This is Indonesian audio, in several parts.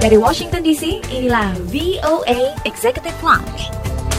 Dari Washington DC, inilah VOA Executive Lounge.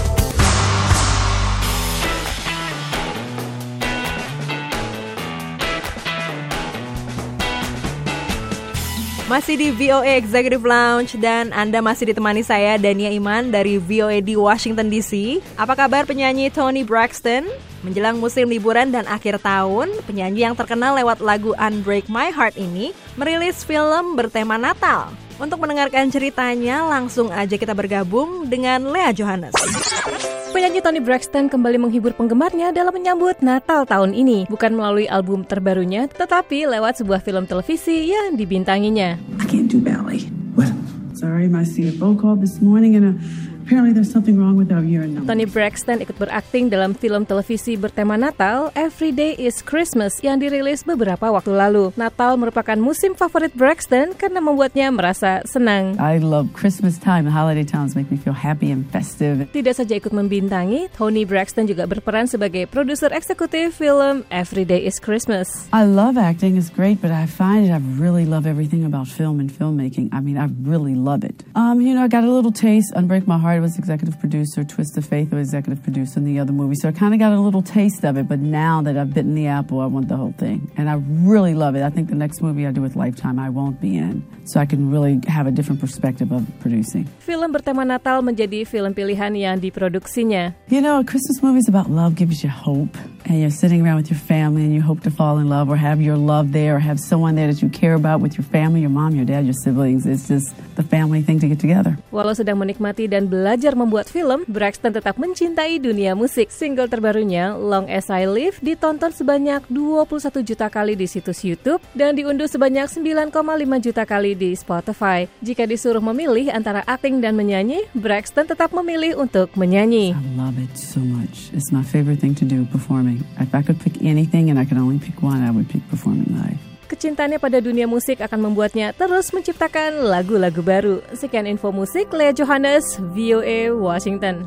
Masih di VOA Executive Lounge dan Anda masih ditemani saya Dania Iman dari VOA di Washington DC. Apa kabar penyanyi Toni Braxton? Menjelang musim liburan dan akhir tahun, penyanyi yang terkenal lewat lagu Unbreak My Heart ini merilis film bertema Natal. Untuk mendengarkan ceritanya, langsung aja kita bergabung dengan Lea Johannes. Penyanyi Toni Braxton kembali menghibur penggemarnya dalam menyambut Natal tahun ini. Bukan melalui album terbarunya, tetapi lewat sebuah film televisi yang dibintanginya. I can't do ballet. What? Sorry, my CFO called this morning and apparently there's something wrong with our year number. Toni Braxton ikut berakting dalam film televisi bertema Natal, Every Day is Christmas, yang dirilis beberapa waktu lalu. Natal merupakan musim favorit Braxton karena membuatnya merasa senang. I love Christmas time. The holiday times make me feel happy and festive. Tidak saja ikut membintangi, Toni Braxton juga berperan sebagai produser eksekutif film Every Day is Christmas. I love acting. It's great, but I find I really love everything about film and filmmaking. I mean, I really love it. I got a little taste. Unbreak My Heart was executive producer. Twist of Faith was executive producer in the other movie. So I kind of got a little taste of it. But now that I've bitten the apple, I want the whole thing. And I really love it. I think the next movie I do with Lifetime, I won't be in. So I can really have a different perspective of producing. Film bertema Natal menjadi film pilihan yang diproduksinya. A Christmas movie is about love, gives you hope. And you're sitting around with your family and you hope to fall in love or have your love there or have someone there that you care about with your family, your mom, your dad, your siblings. It's just the family thing to get together. Walau sedang menikmati dan belajar membuat film, Braxton tetap mencintai dunia musik. Single terbarunya, Long As I Live, ditonton sebanyak 21 juta kali di situs YouTube dan diunduh sebanyak 9,5 juta kali di Spotify. Jika disuruh memilih antara akting dan menyanyi, Braxton tetap memilih untuk menyanyi. I love it so much. It's my favorite thing to do, performing. If I could pick anything and I could only pick one, I would pick performing live. Kecintaannya pada dunia musik akan membuatnya terus menciptakan lagu-lagu baru. Sekian info musik, Lea Johannes, VOA Washington.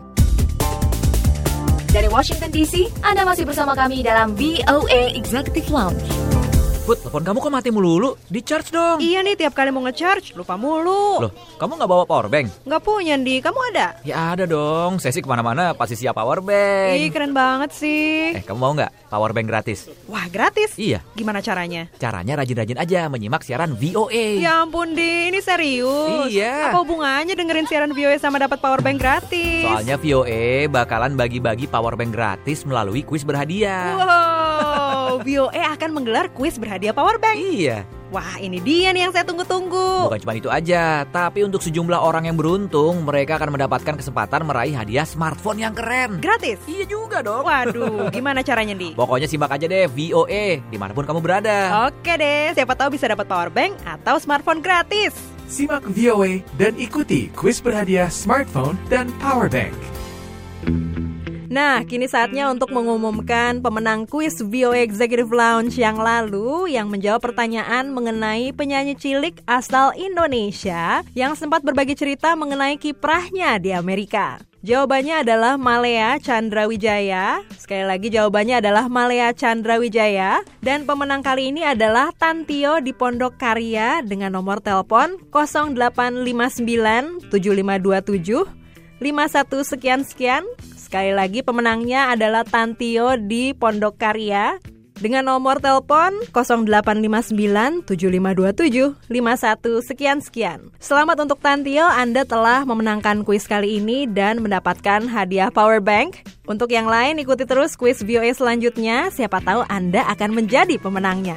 Dari Washington DC, Anda masih bersama kami dalam VOA Executive Lounge. Put, telepon kamu kok mati melulu? Di-charge dong. Iya nih, tiap kali mau nge-charge, lupa mulu. Loh, kamu gak bawa power bank? Nggak punya, Di. Kamu ada? Ya ada dong, saya sih kemana-mana pasti siap power bank. Ih, keren banget sih. Kamu mau gak power bank gratis? Wah, gratis? Iya. Gimana caranya? Caranya rajin-rajin aja menyimak siaran VOA. Ya ampun, Di. Ini serius? Iya. Apa hubungannya dengerin siaran VOA sama dapat power bank gratis? Soalnya VOA bakalan bagi-bagi power bank gratis melalui kuis berhadiah. Wow, VOA akan menggelar kuis berhadiah power bank. Iya. Wah, ini dia nih yang saya tunggu-tunggu. Bukan cuma itu aja, tapi untuk sejumlah orang yang beruntung, mereka akan mendapatkan kesempatan meraih hadiah smartphone yang keren. Gratis? Iya juga dong. Waduh, gimana caranya, Di? Pokoknya simak aja deh VOA, dimanapun kamu berada. Oke deh, siapa tahu bisa dapat power bank atau smartphone gratis. Simak VOA dan ikuti kuis berhadiah smartphone dan power bank. Nah, kini saatnya untuk mengumumkan pemenang kuis VOA Executive Lounge yang lalu yang menjawab pertanyaan mengenai penyanyi cilik asal Indonesia yang sempat berbagi cerita mengenai kiprahnya di Amerika. Jawabannya adalah Malea Chandrawijaya. Sekali lagi jawabannya adalah Malea Chandrawijaya. Dan pemenang kali ini adalah Tantio di Pondok Karya dengan nomor telepon 0859 7527 51 sekian-sekian. Sekali lagi pemenangnya adalah Tantio di Pondok Karya dengan nomor telepon 0859 7527 51 sekian-sekian. Selamat untuk Tantio, Anda telah memenangkan kuis kali ini dan mendapatkan hadiah power bank. Untuk yang lain ikuti terus kuis VOA selanjutnya, siapa tahu Anda akan menjadi pemenangnya.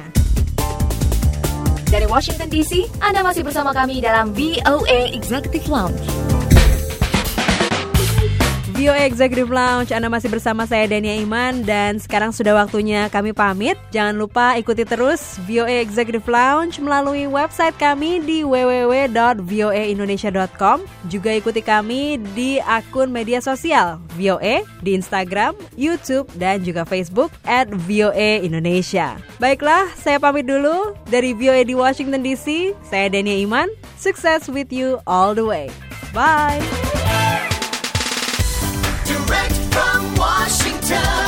Dari Washington DC, Anda masih bersama kami dalam VOA Executive Lounge. VOA Executive Lounge, Anda masih bersama saya Dania Iman dan sekarang sudah waktunya kami pamit. Jangan lupa ikuti terus VOA Executive Lounge melalui website kami di www.voaindonesia.com. Juga ikuti kami di akun media sosial VOA di Instagram, YouTube dan juga Facebook @VOA Indonesia. Baiklah, saya pamit dulu dari VOA di Washington DC. Saya Dania Iman. Success with you all the way. Bye. Direct from Washington.